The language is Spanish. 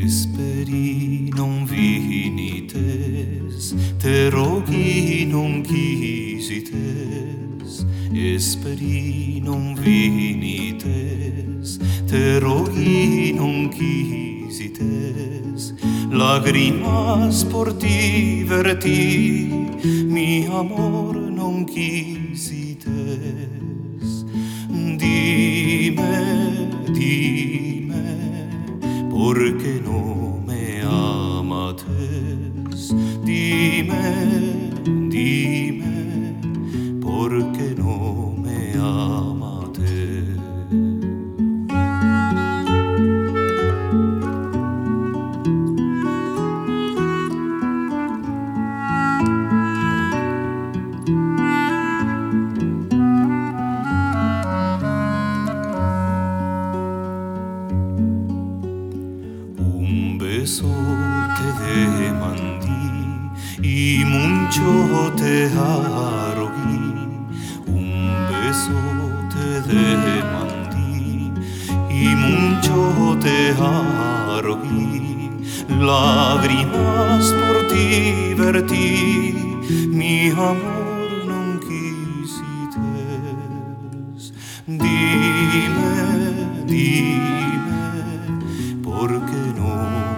Speri non vinites, te roghi non quisites. Speri non vinites, te roghi non quisites. Lágrimas por ti vertí, mi amor non quisites. Dime, dime, ¿por qué no me amates? Dime, dime, ¿por qué no me amates? Un beso te demandí y mucho te arrogué. Un beso te demandí y mucho te arrogué. Lágrimas por ti vertí, mi amor non quisites. Dime, dime, ¿por qué no